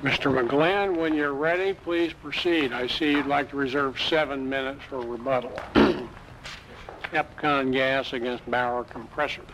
Mr. McGlynn, when you're ready, please proceed. I see you'd like to reserve 7 minutes for rebuttal. Epcon Gas against Bauer Compressors.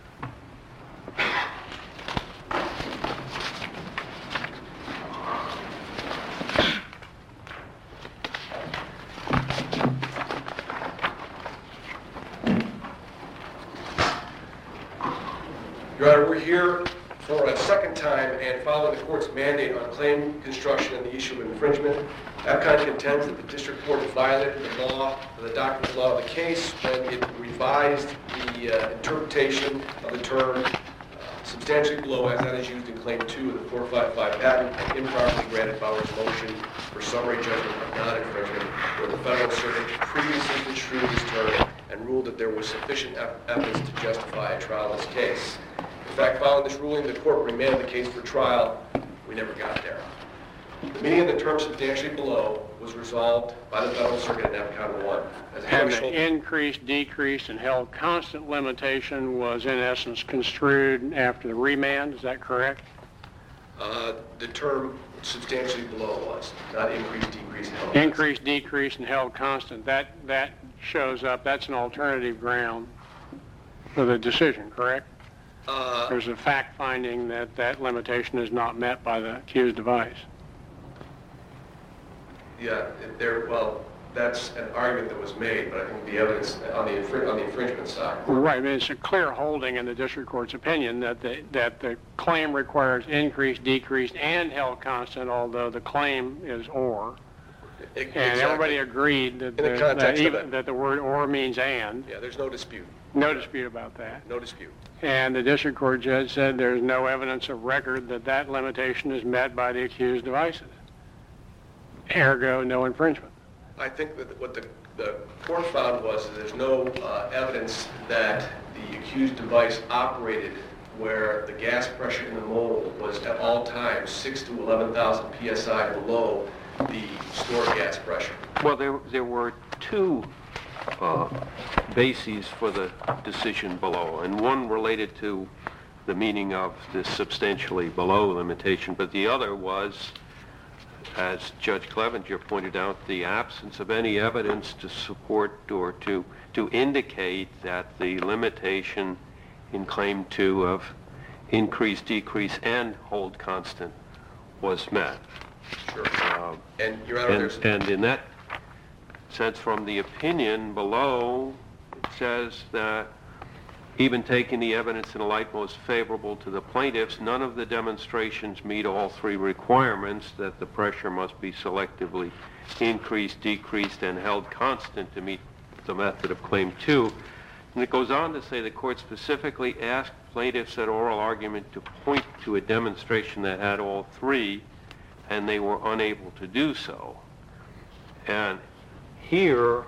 Your Honor, we're here for a second time and following the court's mandate on claim construction and the issue of infringement. Epcon contends that the district court violated the law, the doctrine of law of the case when it revised the interpretation of the term substantially below as that is used in Claim 2 of the 455 patent and improperly granted Bauer's motion for summary judgment of non-infringement, where the Federal Circuit previously construed this term and ruled that there was sufficient evidence to justify a trial in this case. In fact, following this ruling, the court remanded the case for trial. We never got there. The meaning of the term substantially below was resolved by the Federal Circuit in Epcon 1. And the increased, decreased, and held constant limitation was in essence construed after the remand, is that correct? The term substantially below was, not increased, decreased, and held increased, decreased, and held constant. That shows up, that's an alternative ground for the decision, correct? There's a fact finding that that limitation is not met by the accused device. Yeah, well, that's an argument that was made, but I think the evidence on the infringement side. Right, I mean, it's a clear holding in the district court's opinion that the claim requires increased, decreased, and held constant, although the claim is or. Exactly. And everybody agreed that the word or means and. Yeah, there's no dispute. No dispute about that. No dispute. And the district court judge said there's no evidence of record that that limitation is met by the accused devices. Ergo, no infringement. I think that what the court found was that there's no evidence that the accused device operated where the gas pressure in the mold was at all times 6,000 to 11,000 psi below the stored gas pressure. Well, there were two bases for the decision below, and one related to the meaning of the substantially below limitation, but the other was, as Judge Clevenger pointed out, the absence of any evidence to support or to indicate that the limitation in Claim 2 of increase, decrease, and hold constant was met. Sure. And Your Honor, and in that sense, from the opinion below, it says that even taking the evidence in a light most favorable to the plaintiffs, none of the demonstrations meet all three requirements, that the pressure must be selectively increased, decreased, and held constant to meet the method of Claim 2. And it goes on to say the court specifically asked plaintiffs at oral argument to point to a demonstration that had all three, and they were unable to do so. And here,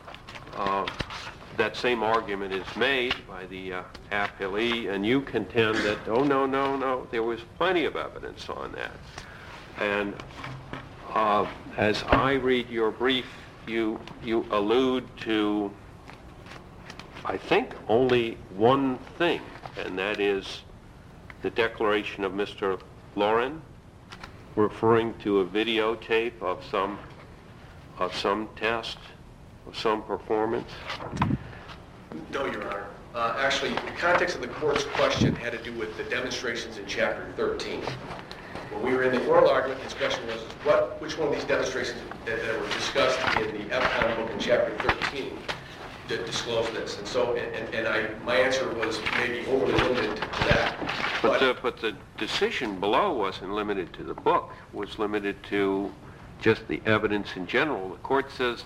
that same argument is made by the appellee, and you contend that, oh, no, there was plenty of evidence on that. And as I read your brief, you allude to, I think, only one thing, and that is the declaration of Mr. Lauren, referring to a videotape of some test, of some performance? No, Your Honor. Actually, the context of the court's question had to do with the demonstrations in Chapter 13. When we were in the oral argument, the discussion was which one of these demonstrations that were discussed in the Epcon book in Chapter 13 that disclosed this. And so, my answer was maybe overly limited to that. But the decision below wasn't limited to the book, was limited to just the evidence in general. The court says,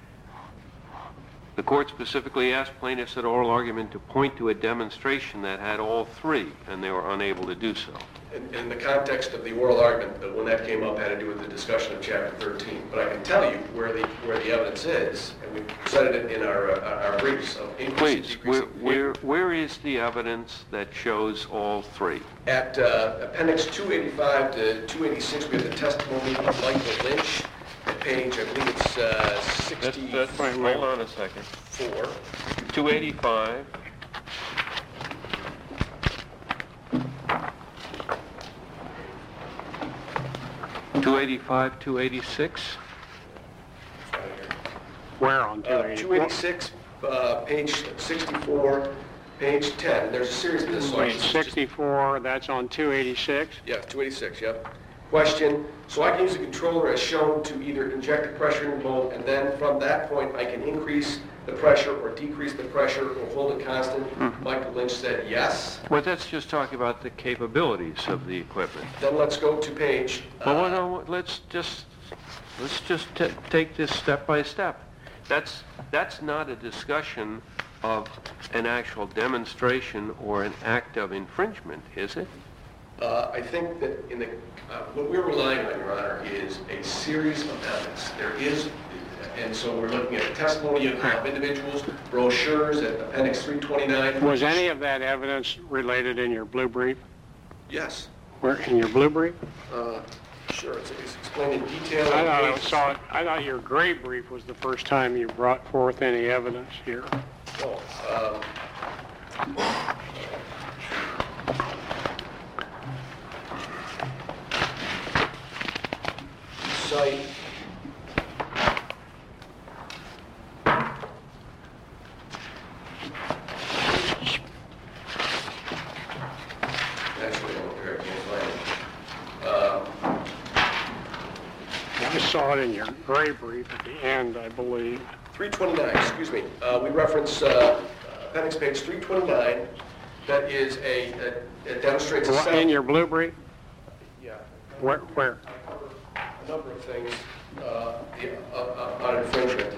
the court specifically asked plaintiffs at oral argument to point to a demonstration that had all three, and they were unable to do so. In the context of the oral argument, when that came up, had to do with the discussion of Chapter 13. But I can tell you where the evidence is, and we cited it in our briefs of increase. Please, where is the evidence that shows all three? At Appendix 285 to 286, we have the testimony of Michael Lynch. At page, I believe it's 60. That's right. Hold on a second. 285. 285, 286? Where on 286, page 64, page 10. There's a series of this. Page 64, that's on 286? Yeah, 286, yep. Question, so I can use the controller as shown to either inject the pressure in the mold, and then from that point I can increase the pressure or decrease the pressure or hold it constant? Michael Lynch said yes. Well, that's just talking about the capabilities of the equipment. Then let's go to page... Well, no, let's just take this step by step. That's not a discussion of an actual demonstration or an act of infringement, is it? I think that what we're relying on, Your Honor, is a series of evidence. There is, and so we're looking at testimony of individuals, brochures at Appendix 329. Was any of that evidence related in your blue brief? Yes. Where, in your blue brief? Sure, it's explained in detail. I thought your gray brief was the first time you brought forth any evidence here. Oh, site. Actually, I can't find it. I saw it in your gray brief at the end, I believe. 329, excuse me. We reference appendix page 329. That is it demonstrates In your blue brief? Yeah. Where? A number of things on infringement.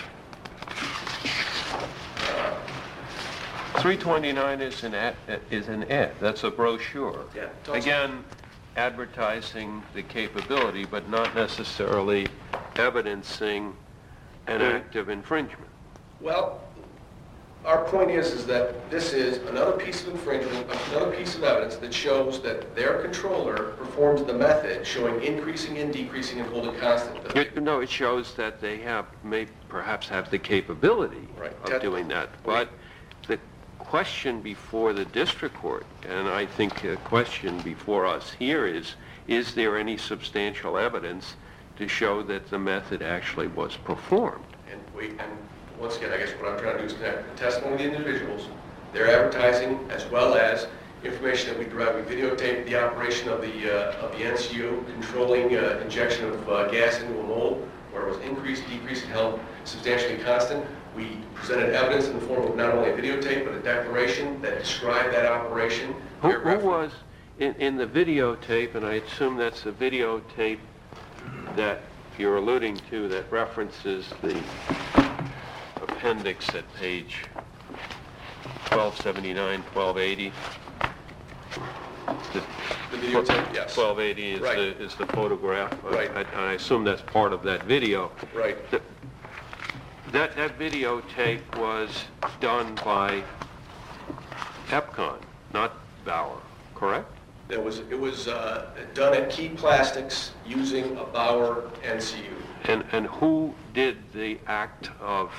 329 is an ad. That's a brochure. Yeah. Again, advertising the capability, but not necessarily evidencing an act of infringement. Well, our point is that this is another piece of infringement, another piece of evidence that shows that their controller performs the method showing increasing and decreasing and holding constant. It shows that they may perhaps have the capability of doing that. But the question before the district court, and I think a question before us here is there any substantial evidence to show that the method actually was performed? And once again, I guess what I'm trying to do is connect the testimony of the individuals, their advertising, as well as information that we derive. We videotaped the operation of the NCU controlling injection of gas into a mold, where it was increased, decreased, and held substantially constant. We presented evidence in the form of not only a videotape, but a declaration that described that operation. Who was in the videotape, and I assume that's the videotape that you're alluding to that references the appendix at page 1279, 1280. The videotape, yes. 1280 is the photograph. Right. I assume that's part of that video. Right. That videotape was done by Epcon, not Bauer, correct? It was done at Key Plastics using a Bauer NCU. And who did the act of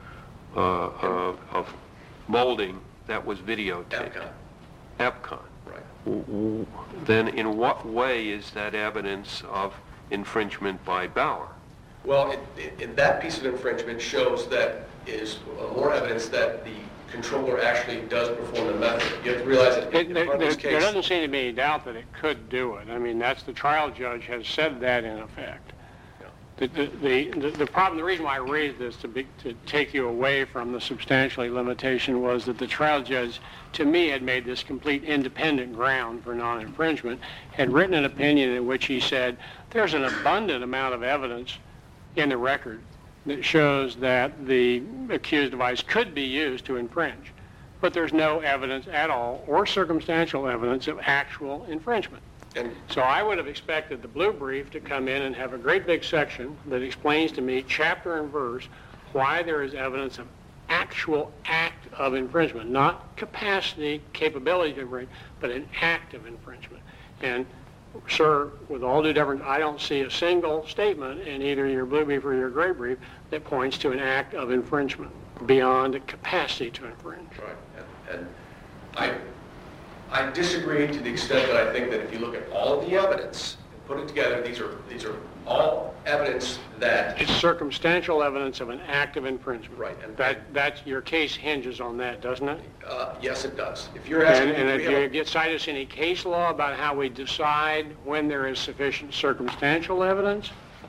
molding that was videotaped? Epcon. Epcon. Right. Then in what way is that evidence of infringement by Bauer? Well, in that piece of infringement shows that is more evidence that the controller actually does perform the method. You have to realize that in front of this case... There doesn't seem to be any doubt that it could do it. I mean, the trial judge has said that in effect. The problem, the reason why I raised this to take you away from the substantially limitation was that the trial judge, to me, had made this complete independent ground for non-infringement, had written an opinion in which he said there's an abundant amount of evidence in the record that shows that the accused device could be used to infringe, but there's no evidence at all or circumstantial evidence of actual infringement. So I would have expected the blue brief to come in and have a great big section that explains to me, chapter and verse, why there is evidence of actual act of infringement, not capacity, capability to infringe, but an act of infringement. And, sir, with all due deference, I don't see a single statement in either your blue brief or your gray brief that points to an act of infringement beyond a capacity to infringe. Right. And I disagree to the extent that I think that if you look at all of the evidence and putting together, these are all evidence that... It's circumstantial evidence of an act of infringement. Right. And That's your case hinges on that, doesn't it? Yes, it does. If you're asking... And you cite us any case law about how we decide when there is sufficient circumstantial evidence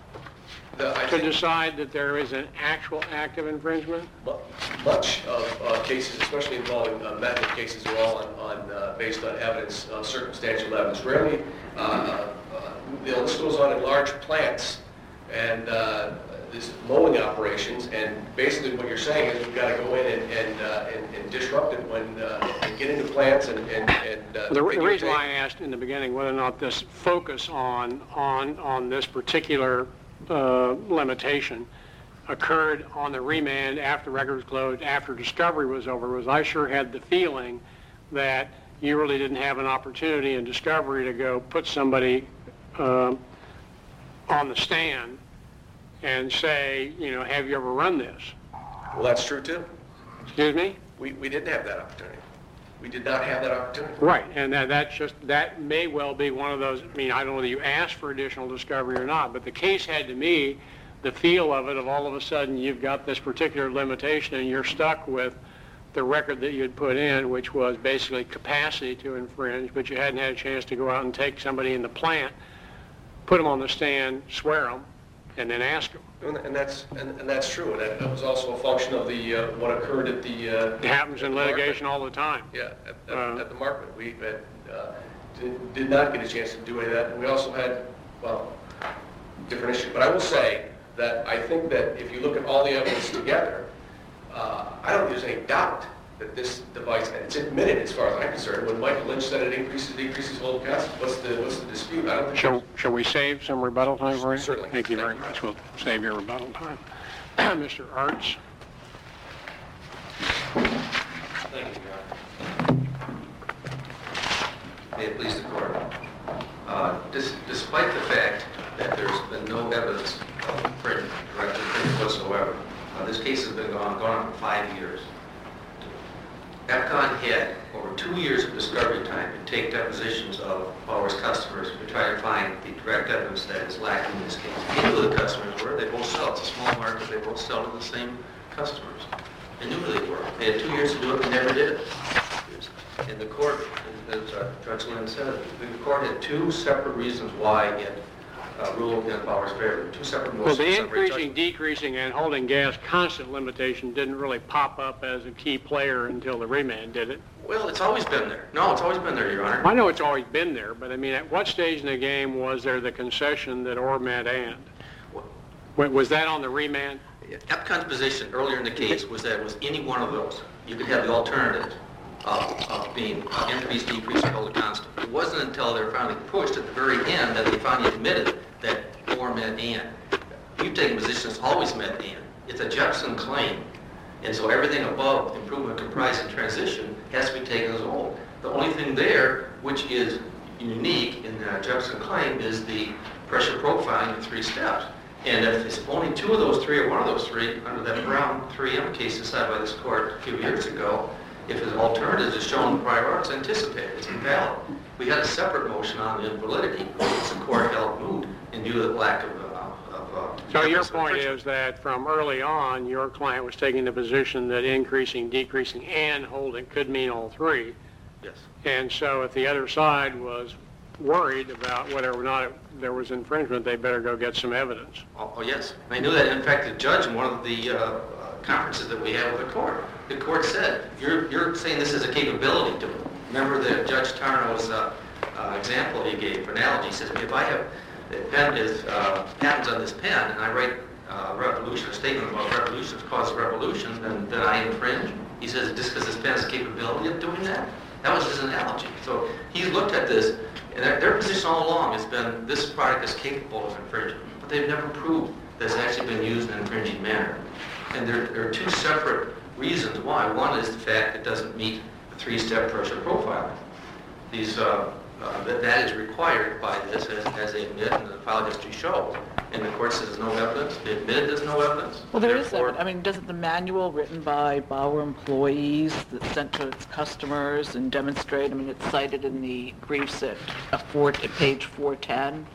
to decide that there is an actual act of infringement? Much of cases, especially involving method cases, are all based on evidence, circumstantial evidence. Rarely, this goes on in large plants and these mowing operations, and basically what you're saying is we've got to go in and disrupt it and get into plants and the reason why I asked in the beginning whether or not this focus on this particular limitation occurred on the remand after the record was closed, after discovery was over, was I sure had the feeling that you really didn't have an opportunity in discovery to go put somebody on the stand and say, you know, have you ever run this? Well, that's true too. Excuse me? We didn't have that opportunity. We did not have that opportunity. Right, and that may well be one of those, I mean, I don't know whether you asked for additional discovery or not, but the case had to me the feel of it of all of a sudden you've got this particular limitation and you're stuck with the record that you'd put in, which was basically capacity to infringe, but you hadn't had a chance to go out and take somebody in the plant, put them on the stand, swear them, and then ask them. And that's true. And that was also a function of the what occurred at the. It happens in litigation all the time. Yeah, at the Markman, we did not get a chance to do any of that. And we also had, well, different issues. But I will say that I think that if you look at all the evidence together, I don't think there's any doubt that this device, and it's admitted as far as I'm concerned, when Michael Lynch said it decreases hold costs, what's the dispute? I don't think Shall we save some rebuttal time for you? Certainly. Thank you very much. We'll save your rebuttal time. Mr. Arts. Thank you, Your Honor. May it please the Court. Despite the fact that there's been no evidence of infringement, direct infringement whatsoever, this case has been going on for 5 years. EPCON had over 2 years of discovery time to take depositions of Bauer's customers to try to find the direct evidence that is lacking in this case. Neither of the customers were. They both sell. It's a small market. They both sell to the same customers. They knew who they were. They had 2 years to do it. They never did it. And the court, as Judge Lynn said, the court had 2 separate reasons why it ruled in Bauer's favor. 2 separate motions. Well, the increasing, decreasing, and holding gas constant limitation didn't really pop up as a key player until the remand, did it? Well, it's always been there. No, it's always been there, Your Honor. I know it's always been there, but I mean, at what stage in the game was there the concession that or meant and? Was that on the remand? EPCON's position earlier in the case was that it was any one of those. You could have the alternative of being increase, decrease, or hold a constant. It wasn't until they were finally pushed at the very end that they finally admitted that or meant and. We've taken positions always meant and. It's a Jepson claim, and so everything above improvement, comprise, and transition has to be taken as a whole. The only thing there, which is unique in the Jepson claim, is the pressure profiling in 3 steps. And if it's only 2 of those 3 or 1 of those 3, under that Brown 3M case decided by this court a few years ago, if an alternative is shown in the prior art, it's anticipated, it's invalid. We had a separate motion on the invalidity, which the court held moot in view of the lack of so your point is that from early on, your client was taking the position that increasing, decreasing, and holding could mean all 3. Yes. And so if the other side was worried about whether or not there was infringement, they better go get some evidence. Oh, yes. I knew that. In fact, the judge in one of the conferences that we had with the court said, you're saying this is a capability to it. Remember the Judge Tarnow's example he gave, analogy. He says, if I have the pen is patents on this pen, and I write revolution, a statement about revolutions cause revolution, then I infringe. He says, just because this pen has the capability of doing that? That was his analogy. So he's looked at this, and their position all along has been this product is capable of infringement, but they've never proved that it's actually been used in an infringing manner. And there are 2 separate reasons why. One is the fact it doesn't meet the 3-step pressure profiling. These that is required by this, as they admit, and the file history shows. And the court says there's no evidence. They admit there's no evidence. Well, there is evidence. I mean, doesn't the manual written by Bauer employees that's sent to its customers and demonstrate? I mean, it's cited in the briefs at page 410.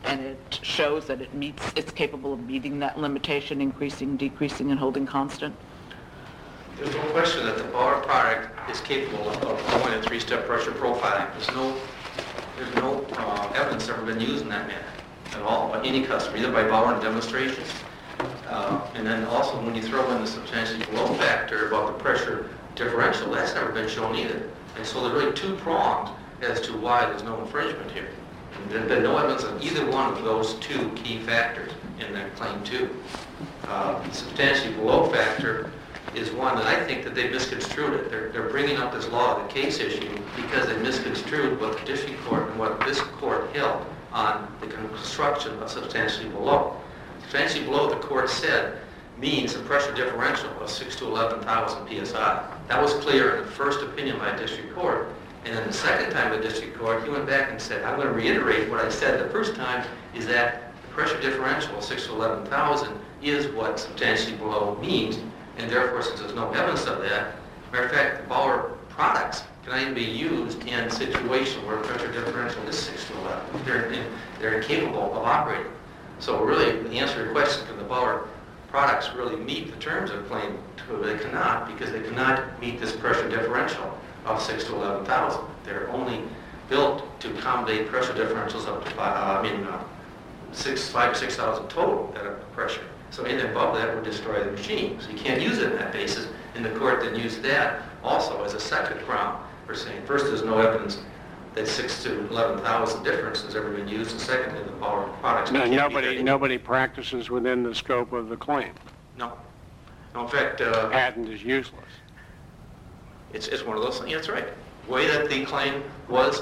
and it shows that it's capable of meeting that limitation, increasing, decreasing, and holding constant? There's no question that the Bauer product is capable of going a three-step pressure profiling. There's no evidence ever been used in that manner at all by any customer, either by Bauer in demonstrations. And then also when you throw in the substantially below factor about the pressure differential, that's never been shown either. And so they're really two-pronged as to why there's no infringement here. And there's been no evidence of either one of those two key factors in their claim 2. Substantially below factor is one that I think that they misconstrued it. They're bringing up this law of the case issue because they misconstrued what the district court and what this court held on the construction of substantially below. Substantially below, the court said, means a pressure differential of 6 to 11,000 psi. That was clear in the first opinion by the district court. And then the second time the district court, he went back and said, I'm going to reiterate what I said the first time, is that the pressure differential of 6 to 11,000 is what substantially below means. And therefore, since there's no evidence of that, matter of fact, the Bauer products cannot even be used in a situation where pressure differential is 6 to 11. They're incapable of operating. So really, the answer to your question, can the Bauer products really meet the terms of claim 2? They cannot, because they cannot meet this pressure differential of 6 to 11,000. They're only built to accommodate pressure differentials up to 5 to 6,000 total at pressure. So anything above that would destroy the machine. So you can't use it on that basis. And the court then used that also as a second ground for saying, first, there's no evidence that 6 to 11,000 difference has ever been used, and secondly, the Bauer products. No, nobody practices within the scope of the claim. No. In fact, the patent is useless. It's one of those things. Yeah, that's right. The way that the claim was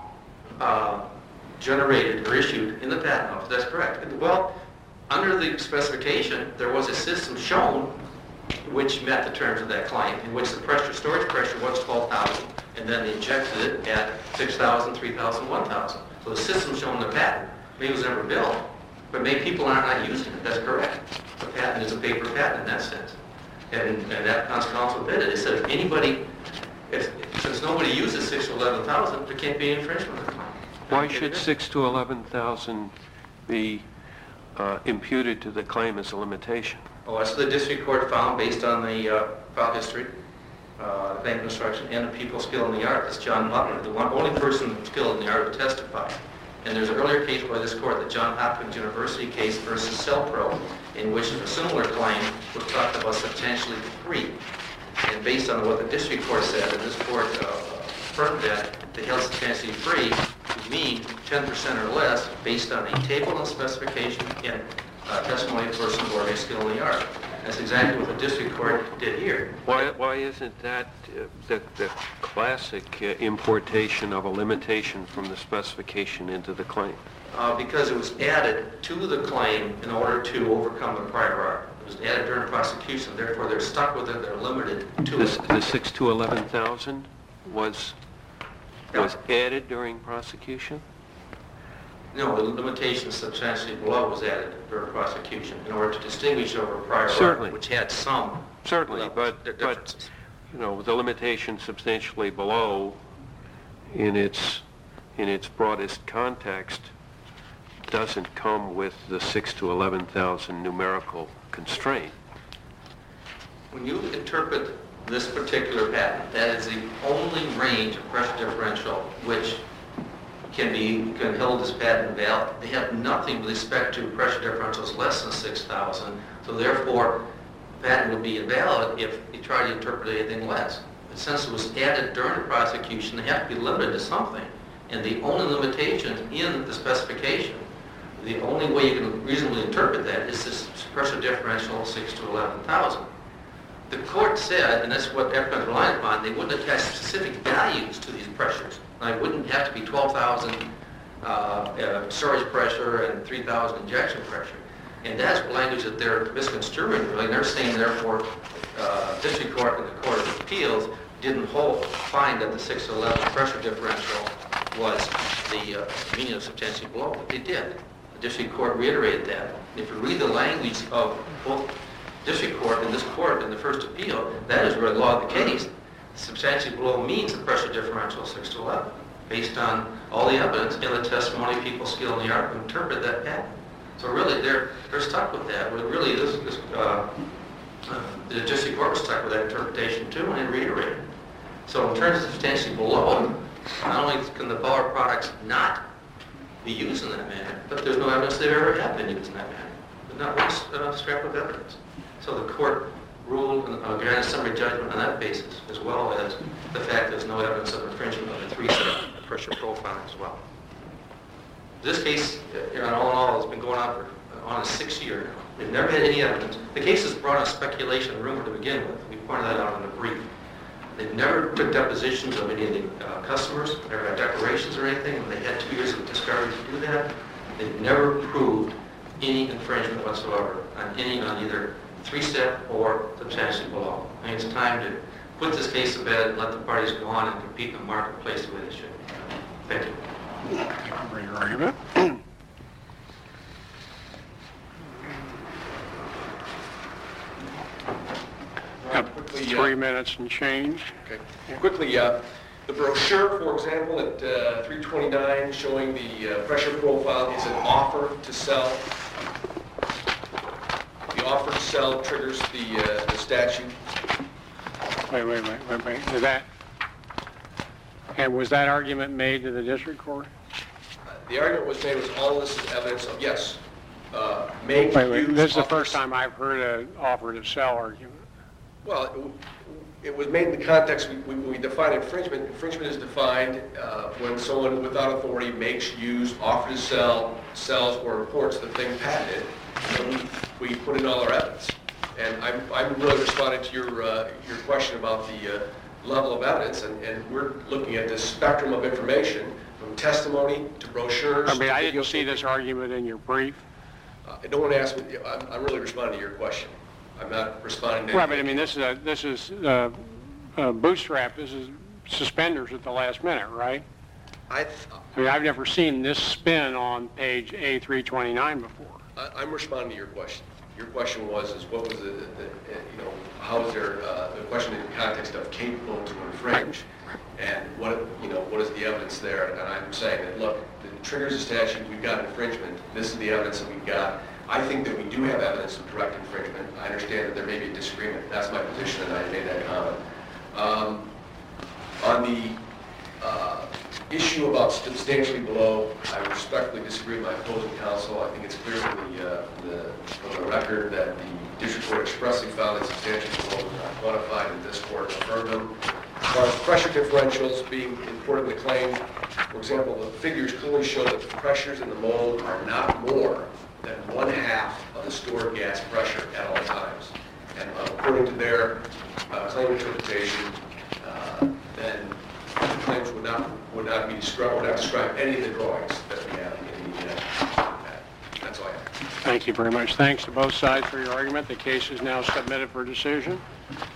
generated or issued in the patent office, that's correct. Well, under the specification, there was a system shown which met the terms of that claim, in which the storage pressure was 12,000, and then they injected it at 6,000, 3,000, 1,000. So the system shown in the patent, maybe it was never built, but maybe people are not using it. That's correct. The patent is a paper patent in that sense. And that counsel did it. It said if anybody, since nobody uses 6 to 11,000, there can't be infringement. Why should 6 to 11,000 be imputed to the claim as a limitation? Oh, that's what the district court found based on the file history, claim construction, and the people skilled in the art. That's John Butler, the only person skilled in the art to testify. And there's an earlier case by this court, the Johns Hopkins University case versus CellPro, in which a similar claim was talked about substantially free. And based on what the district court said, and this court affirmed that, they held substantially free to mean 10% or less based on a table and specification and testimony of a person who are skilled in the art. That's exactly what the district court did here. Why isn't that the classic importation of a limitation from the specification into the claim? Because it was added to the claim in order to overcome the prior art. It was added during prosecution, therefore they're stuck with it, they're limited to it. The 6 to 11,000 was added during prosecution? No, the limitation substantially below was added during prosecution in order to distinguish over prior Certainly. art, which had some Certainly, but differences. The limitation substantially below in its broadest context doesn't come with the 6 to 11,000 numerical constraint. When you interpret this particular patent, that is the only range of pressure differential which can hold this patent valid. They have nothing with respect to pressure differentials less than 6,000, so therefore the patent would be invalid if you try to interpret anything less. But since it was added during the prosecution, they have to be limited to something. And the only limitation in the specification, the only way you can reasonably interpret that is this pressure differential of 6 to 11,000. The court said, and that's what everyone's relying upon, they wouldn't attach specific values to these pressures. Now, it wouldn't have to be 12,000 storage pressure and 3,000 injection pressure. And that's language that they're misconstruing, really. They're saying, therefore, district court and the Court of Appeals didn't find that the 6 to 11 pressure differential was the meaning of substantially below, but they did. The district court reiterated that. And if you read the language of both district court and this court in the first appeal, that is where the law of the case, substantially below means the pressure differential of 6 to 11. based on all the evidence and the testimony of people skilled in the art who interpret that patent. So really, they're stuck with that. But really, the district court was stuck with that interpretation too, and it reiterated. So in terms of substantially below, not only can the Bauer products not be used in that manner, but there's no evidence they ever have been used in that manner. There's not one scrap of evidence. So the court ruled and granted summary judgment on that basis, as well as the fact there's no evidence of infringement of the 3-step pressure profile as well. This case, all in all, has been going on for on a 6th year now. They've never had any evidence. The case is brought on speculation and rumor to begin with. We pointed that out in the brief. They've never took depositions of any of the customers, never had declarations or anything, and they had 2 years of discovery to do that. They've never proved any infringement whatsoever on either 3-step or substantially below. I think it's time to put this case to bed and let the parties go on and compete in the marketplace the way they should. Thank you. Thank you for your argument. Quickly, 3 minutes and change. Okay. Quickly, the brochure, for example, at 329, showing the pressure profile is an offer to sell. The offer to sell triggers the statute. Wait. Is that, and was that argument made to the district court? The argument was made was all this is evidence of, yes, make, use, This is the offer- first time I've heard an offer to sell argument. Well, it was made in the context, we define infringement. Infringement is defined when someone without authority makes, use, offer to sell, sells, or reports the thing patented. And we put in all our evidence. And I'm really responding to your question about the level of evidence, and we're looking at this spectrum of information from testimony to brochures. I mean, I didn't see this argument in your brief. I don't want to ask, I'm really responding to your question. I'm not responding to... Right, but I mean, this is bootstrap, this is suspenders at the last minute, right? I mean, I've never seen this spin on page A329 before. I'm responding to your question. Your question was, what was how is there, the question in the context of capable to infringe, and what is the evidence there? And I'm saying that, look, the triggers the statute, we've got infringement, this is the evidence that we've got. I think that we do have evidence of direct infringement. I understand that there may be a disagreement. That's my position, and I made that comment. On the issue about substantially below, I respectfully disagree with my opposing counsel. I think it's clear from the record that the district court expressly found that substantially below was not quantified, and this court affirmed them. As far as pressure differentials being important to claim, for example, the figures clearly show that the pressures in the mold are not more than 1/2 of the stored gas pressure at all times. And according to their claim interpretation, then the claims would not describe any of the drawings that we have in the That's all I have. Thank you very much. Thanks to both sides for your argument. The case is now submitted for decision.